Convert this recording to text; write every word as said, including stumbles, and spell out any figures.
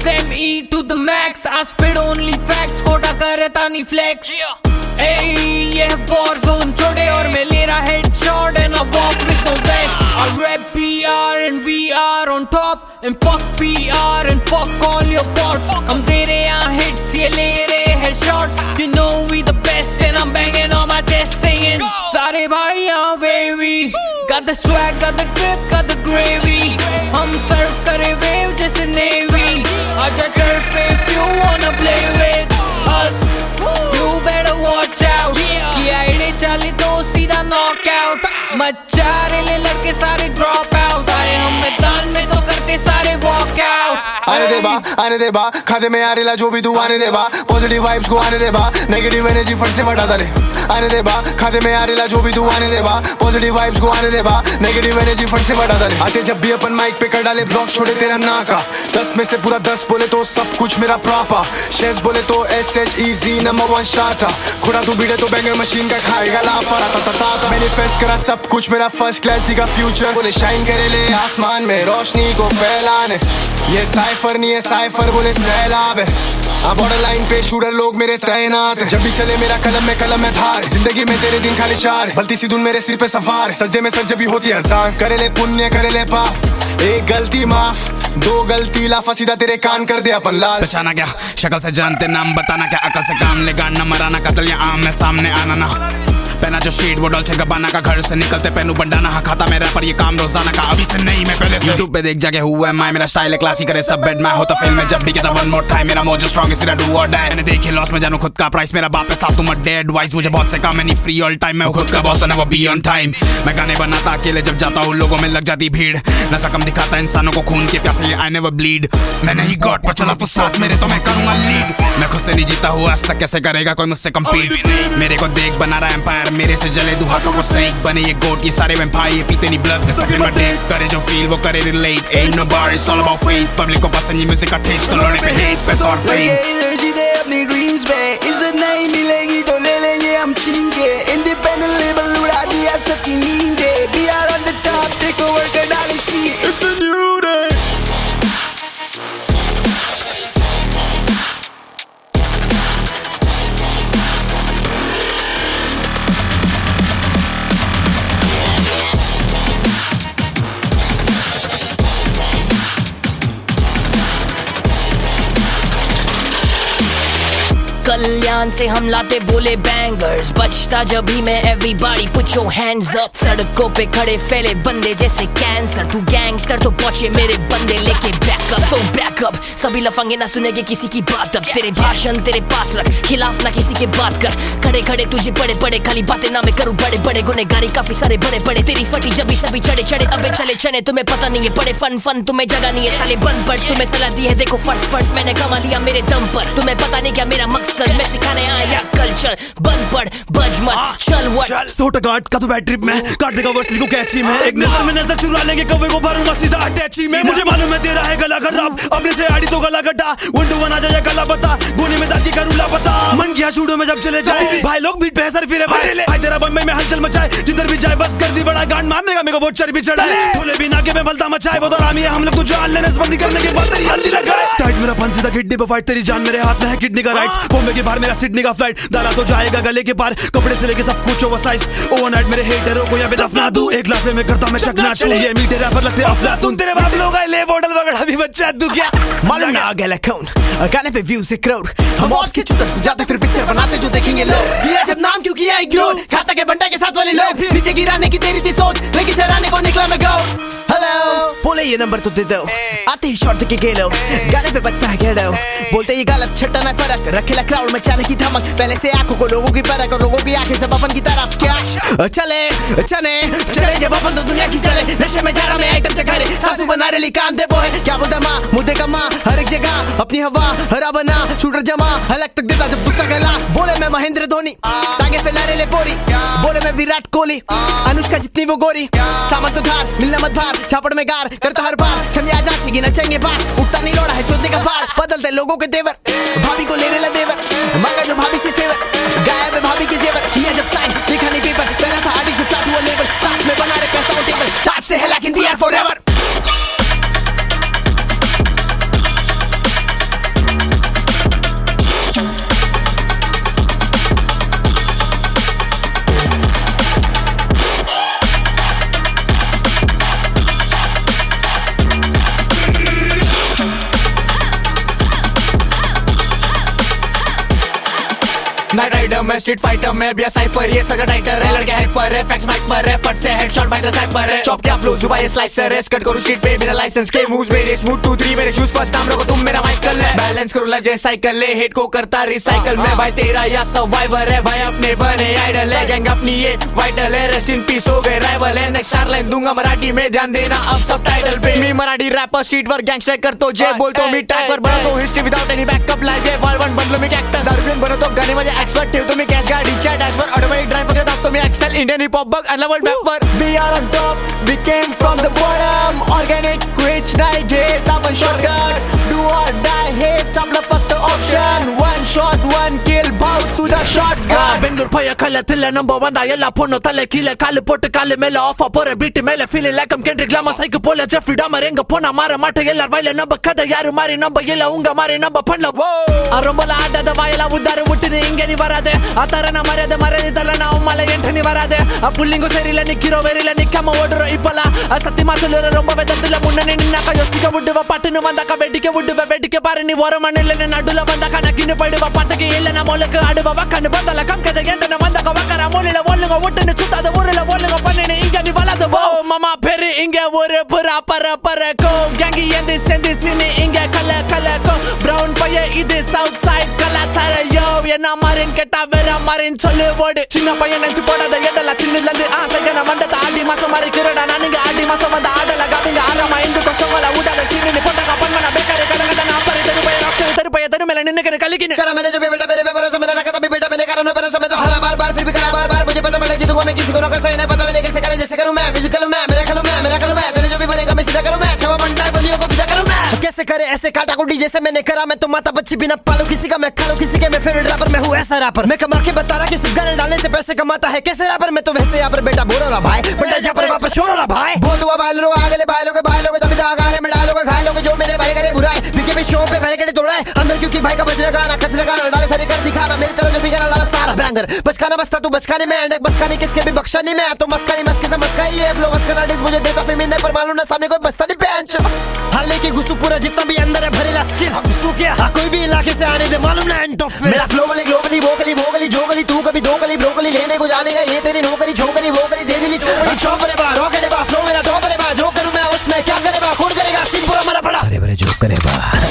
S M E to the max, I spit only facts, Kota करता नहीं flex. Hey, ये है war zone छोटे और मैं ले रहा headshot and I walk with the vest. I rap P R and we are on top and fuck P R and fuck all your bots. हम दे रहे यहाँ hits, ये ले रहे हैं shots. You know we the best and I'm banging on my chest singing. सारे भाई यहाँ wavy, got the swag, got the drip, got the gravy. हम सर्व करे wave जैसे navy. आजा turf पे if you wanna play with us, you better watch out. ये ID चाली तो सीधा knockout. मचा रहे लड़के सारे drop out. आए हम मैदान में तो करते सारे walk out. आने दे बा, आने दे बा, खाते में आ रेला जो भी तू आने दे बा. पॉजिटिव वाइब्स को आने दे बा, नेगेटिव एनर्जी फट से हटा दे. आने दे बा, खाते में आ रेला जो भी तू आने दे बा. पॉजिटिव वाइब्स को आने दे बा, नेगेटिव एनर्जी फट से हटा दे. आते जब भी अपन माइक पे कर डाले ब्लॉक छोड़े तेरा ना का. दस में से पूरा दस बोले तो सब कुछ मेरा प्रॉपर. शेष बोले तो S H E G number one शाटा. खुदा तू बीड़े तो बैंगर मशीन का खाएगा लाफा. मैनिफेस्ट करा सब कुछ मेरा फर्स्ट क्लास का फ्यूचर. बोले शाइन करे ले आसमान में रोशनी को फैलाने. ये साइफर नहीं है साइफर बोले सैलाब है. हाँ बॉर्डर लाइन पे शूटर लोग मेरे तैनात है. जब भी चले मेरा कलम में कलम में धार. जिंदगी में तेरे दिन खाली चार. बलती सी धुन मेरे सिर पे सवार. सजदे में सर जब भी होती है अजान. करे ले पुण्य करे ले पाप. एक गलती माफ, दो गलती लाफा सीधा तेरे कान कर दे अपन लाल. पहचाना क्या शक्ल से जानते नाम बताना क्या अकल से काम ले गाना मराना कतल या आम में सामने आना ना. पहना जो शीट वो डॉल्चे गबाना का. घर से निकलते पहनू बंडाना. हाँ खाता मेरा पर ये काम रोजाना का. अभी से नहीं मैं पहले से यूट्यूब पे देख जाके हुआ है मैं. मेरा स्टाइल है क्लासी करे सब बेड मैं होता फिल्म में जब भी कहता वन मोर टाइम. मेरा मोजो स्ट्रॉन्ग है सिरा डू और डाई. मैंने देखी लॉस में जानू खुद का प्राइस. मेरा बाप है साथ तुम डेड वाइस. मुझे बहुत से काम है नहीं फ्री ऑल टाइम. मैं खुद का बॉस है वो बी ऑन टाइम. मैं गाने बनाता अकेले जब जाता हूँ लोगों में लग जाती भीड़. नशा कम दिखाता इंसानों को खून के प्यासे आई नेवर ब्लीड. मैं नहीं गॉड पर चला तो साथ मेरे तो मैं करूँगा लीड. मैं खुद से नहीं जीता हूँ आज तक कैसे करेगा कोई मुझसे कम्पीट. मेरे को देख बना रहा एम्पायर मेरे से जले दू हाथों को सही बने ये गोट. ये सारे वैम्पायर ये पीते नहीं ब्लड सके मैं डेट. करे जो फील वो करे relate. Ain't no bar it's all about faith. Public को पसंद ये म्यूजिक का टेस्ट तो लोड़े पे हेट पे और फेम. एनर्जी दे अपनी ड्रीम्स पे. इज्जत नहीं मिलेगी तो ले लेंगे हम छीन के. इंडिपेंडेंट लेवल उड़ा दिया सबकी नींद. We are on the top take over कर डाली सी. It's a new day. कल्याण से हम लाते बोले बैंगर्स. बचता जब भी मैं everybody put your hands up. सड़कों पे खड़े फैले बंदे जैसे कैंसर. तू गैंगस्टर तो पहुंचे मेरे बंदे लेके बैकअप. तो बैकअप सभी लफंगे ना सुनेंगे किसी की बात. अब तेरे भाषण तेरे पास रख खिलाफ ना किसी के बात कर. खड़े खड़े तुझे बड़े बड़े खाली बातें ना मैं करूँ बड़े बड़े. गुनेगारी काफी सारे बड़े बड़े. तेरी फटी जब भी सभी चढ़े चढ़े अबे चले चने. तुम्हें पता नहीं है बड़े फन फन तुम्हें जगह नहीं है साले बन पड़. तुम्हें सलाह दी है देखो फट फट मैंने कमा लिया मेरे दम पर. तुम्हें पता नहीं क्या मेरा मकसद मैं सिखाने आया कल्चर. बन पड़ बज मत चल वट. सोटा गार्ड का तो बैड ट्रिप में काट देगा वर्स लिखो कैची में. एक नजर में नजर चुरा लेंगे कवे को भरूंगा सीधा अटैची में. मुझे मालूम है तेरा है गला खराब अपने से आड़ी तो गला गड्ढा. वन टू वन आ जाए गला बता. गोली में दादी करूँ लापता. मन किया शूडो में जब चले जाए भाई लोग बीट पे सर फिरे भाई. भाई तेरा बम्बई में हलचल मचाए जिधर भी जाए बस कर दी बड़ा गांड मारने का. मेरे को बहुत चर्बी चढ़ाए ढोले भी नाके में भलता मचाए. वो तो रामी है हम लोग को जान लेने बंदी करने के बाद तेरी हल्दी लगाए. टाइट मेरा फन सीधा किडनी पे फाइट. तेरी जान मेरे हाथ में है किडनी का राइट. बॉम्बे के बाहर मेरा सिडनी का फ्लाइट. दाला तो जाएगा गले के पार. कपड़े से लेके सब कुछ ओवर साइज. ओवरनाइट मेरे हेटरों को यहाँ पे दफना दूं. एक लाफे में करता मैं चकना चूं. ये मीठे रैपर लगते अफलातून. तेरे बाप लोग आए ले बॉटल वगैरह भी बच्चा तू क्या मालूम ना गला कौन. गाने पे व्यूज से क्राउड. हम ऑफ के चुतर सुझाते फिर पिक्चर बनाते जो देखेंगे लोग. ये जब नाम क्यों किया इग्नोर. खाता के बंटा के साथ वाले लोग नीचे गिराने की तेरी थी सोच. लेके चराने को निकला मैं गाओ. हेलो बोले ये नंबर तो दे दो. आते ही शॉट के गेलो. गाने पे बचता है गेडो. बोलते ये गलत छट्टा ना फर्क. रखेला क्राउड में चाले की धमक. पहले से आंखों को लोगों की परख और लोगों की आंखें सब अपन की तरफ. क्या चले चले चले जब अपन तो दुनिया की चले. नशे में जा रहा मैं आइटम से घरे. सासू बना रही काम दे वो है क्या बोलता माँ मुद्दे का माँ. हर एक जगह अपनी हवा हरा बना. शूटर जमा हलक तक देता जब गुस्सा गला. बोले मैं महेंद्र धोनी तागे फैला रहे ले बोरी. बोले मैं विराट कोहली अनुष्का जितनी वो गोरी. सामर तो धार मिलना मत भार. छापड़ में गार करता हर बार. छमिया जाचेगी नचेंगे बार. उठता नहीं लोड़ा है चोदने का पार. बदलते लोगों के तेवर. भाभी को ले रहे देवर. मांगा जो भाभी से फेवर. गायब है भाभी के जेवर. किया जब साइन देखा नहीं पेपर. पहला था आर्टिस्ट जब साथ हुआ लेवल. साथ में बना रहे पैसा टेबल. साथ से है लेकिन we are forever. Night rider में स्ट्रीट फाइटर में भी साइफर ये सगा टाइटर है लड़के हाइपर है फैक्स माइक पर है फट से हेडशॉट बाइटर साइपर है चॉप क्या फ्लो जुबान स्लाइसर है कट करो स्ट्रीट पे बिना लाइसेंस के मूव्स मेरे स्मूथ टू थ्री मेरे शूज फर्स्ट नाम रखो तुम मेरा माइकल है बैलेंस करो लाइफ जैसे साइकिल है हिट को करता रिसाइकल में भाई तेरा या सर्वाइवर है भाई अपने बने आइडल है गैंग अपनी ये वाइटल है रेस्ट इन पीस हो गए राइवल है नेक्स्ट चार लाइन दूंगा मराठी में ध्यान देना अब सब टाइटल पे मी मराठी रैपर सीट पर गैंगस्टर कर तो जे बोल तो मी ट्रैक पर बना तो history without any backup life है वर्ल्ड वन बदलो मी कैक्टस दर्जन बनो तो गाने में एक्सपर्ट ठेव तुम्ही कॅश गाडी च्या डॅशवर ऑटोमॅटिक ड्राइव करत दाखतो मी एक्सेल इंडियन हिप हॉप बग अनला वर्ल्ड मॅप वर we are on top we came from the bottom organic क्विच नाही घेत आपण शॉर्टकट डू ऑर डाय हेच आपलं फक्त option one shot one kill भाऊ तुझा शॉटगन ಬೆಂಗಳೂರು ಪಯ್ಯ ಕಲ್ಲ ತಿಲ್ಲ ನಂಬರ್ ಒಂದ ಎಲ್ಲ ಪೊಣ್ಣು ತಲೆ ಕೀಲೆ ಕಾಲು ಪೊಟ್ಟು ಕಾಲು ಮೇಲೆ ಆಫ್ ಪೊರೆ ಬಿಟ್ಟು ಮೇಲೆ feeling like Kendrick Lamar psycho ಪೋಲ ಜೆಫ್ರಿ ಡಾಮರ್ ಎಂಗ ಪೊನ ಮಾರ ಮಾಟ ಎಲ್ಲಾರ ವೈಲ ನಂಬ ಕದ ಯಾರು ಮಾರಿ ನಂಬ ಎಲ್ಲ ಉಂಗ ಮಾರಿ ನಂಬ ಪಣ್ಣ ಆ ರೊಂಬಲ ಆಡದ ವಾಯಲ ಉದ್ದಾರ ಹುಟ್ಟಿನ ಹಿಂಗೆ ನೀ ಬರಾದೆ ಆ ತರನ ಮರ್ಯಾದೆ ಮರ್ಯಾದಿದ್ದಲ್ಲ ನಾವು ಮಲೆ ಎಂಟು ನೀ ಬರಾದೆ ಆ ಪುಲ್ಲಿಂಗು ಸೇರಿಲ್ಲ ನಿಕ್ಕಿರೋ ವೆರಿಲ್ಲ ನಿಕ್ಕಮ್ಮ ಓಡರೋ ಇಪ್ಪಲ್ಲ ಆ ಸತ್ತಿ ಮಾಸಲೂರ ರೊಂಬ ಬೆದ್ದಿಲ್ಲ ಮುನ್ನನೆ ನಿನ್ನಕ ಯೋಸಿಕ ಉಡ್ಡುವ ಪಟ್ಟನು ಬಂದಕ ಬೆಡ್ಡಿಗೆ ಉಡ್ಡುವ ಬೆಡ್ಡಿಗೆ ಬಾರಿ ನೀ ಹೊರ ಮಣ್ಣಲ್ಲಿ ನಡುಲ ಬಂದಕ ನಕ್ಕಿನ ಪಡುವ ಪಟ್ಟಗೆ ಇಲ್ಲ ನಮ್ಮ ಮೂಲಕ ಆಡುವ ವಕ್ಕನ್ನು ಬಂದಲ್ಲ ಕಂಕದ ಎಂಟನ ಬಂದಕ ವಕ್ಕರ ಮೂಲಿಲ ಒಲ್ಲುಗ ಒಟ್ಟನ್ನು ಸುತ್ತಾದ ಊರಿಲ ಒಲ್ಲುಗ ಪನ್ನಿನ ಹಿಂಗ ನೀ ಬಲದ ಓ ಮಮ ಪೆರಿ ಹಿಂಗೆ ಊರು ಪುರ ಪರ ಪರಕೋ ಗ್ಯಾಂಗಿ ಎಂದಿ ಸೆಂದಿ ಸಿನಿ ಹಿಂಗೆ ಕಲ ಕಲಕೋ ಬ್ರೌನ್ ಪಯ್ಯ ಇದು ಸೌತ್ ಸೈಡ್ ಕಲಾಚಾರ ಯೋ என்ன மாறின் கேட்டா வேற மாறின் சொல்லு ஓடு சின்ன பையன் நினைச்சு போடாத எடல சின்னலந்து ஆசைகன மண்டத்த ஆடி மாசம் மாறி கிரடா நானுங்க ஆடி மாசம் வந்த ஆடல காபிங்க ஆரமா இந்து கொசவல ஊடாத சீனி போட்டக பன்மன ಬೇಕರೆ ಕಡಗದ ನಾ ಪರಿ ತರುಪಯ ರಾಕ್ಷಸ ತರುಪಯ ತರು ಮೇಲೆ ನಿನ್ನಕನ ಕಲಿಕಿನ करा मैंने जो भी बेटा मेरे बेबरों से मेरा रखा भी बेटा मैंने करा ना पर समय तो हरा बार बार फिर भी करा बार बार मुझे पता मैंने जीतूंगा मैं किसी को ना कैसे नहीं पता मैंने कैसे करे जैसे करूं मैं म्यूजिकल मैं मेरा करूं मैं मेरा करूं मैं तेरे जो भी बनेगा मैं सीधा करूं मैं छवा बनता है बंदियों को सीधा करूं मैं कैसे करे ऐसे काटा कुटी जैसे मैंने करा मैं तो माता बच्ची बिना पालू किसी का मैं खालू किसी के मैं फेवरेट रैपर मैं हूं ऐसा रैपर मैं कमा के बता रहा कि सिर्फ गाने डालने से पैसे कमाता है कैसे रैपर मैं तो वैसे यहाँ पर बेटा बोलो रहा भाई बंदा जहाँ पर वापस छोड़ो रहा भाई बोल दुआ भाई लोग आगे भाई लोग भाई लोग तभी आगा रहे मैं डालोगे घायलोगे जो मेरे भाई करे बुराई बीके भी शो पे पहले के तोड़ा है अंदर क्योंकि भाई का बजरा गाना कचरा गाना डाले सारी कर दिखा रहा मेरी तरह जो भी गाना डाला सारा बैंगर बचकाना बसता तू बचकाने में एंड बचकाने किसके भी बख्शा नहीं मैं तो मस्कानी मस्के से मस्काई है फ्लो मस्करा डिस मुझे देता फिर मैंने पर मालूम ना सामने कोई बसता नहीं बेंच हाले की गुस्सू पूरा जितना भी अंदर है भरेला स्किल गुस्सू क्या हाँ कोई भी इलाके से आने दे मालूम ना एंड ऑफ मेरा फ्लो वाली ग्लोबली वोकली वोकली जोगली तू कभी दो कली ब्रोकली लेने को जाने का ये तेरी नौकरी छोकरी वोकरी दे दिली छोकरी चौपरे बा रॉकेट बा फ्लो मेरा टॉपरे बा जो करूं मैं उसमें क्या करे बा कौन करेगा सीन पूरा मरा पड़ा अरे बड़े जो करे बा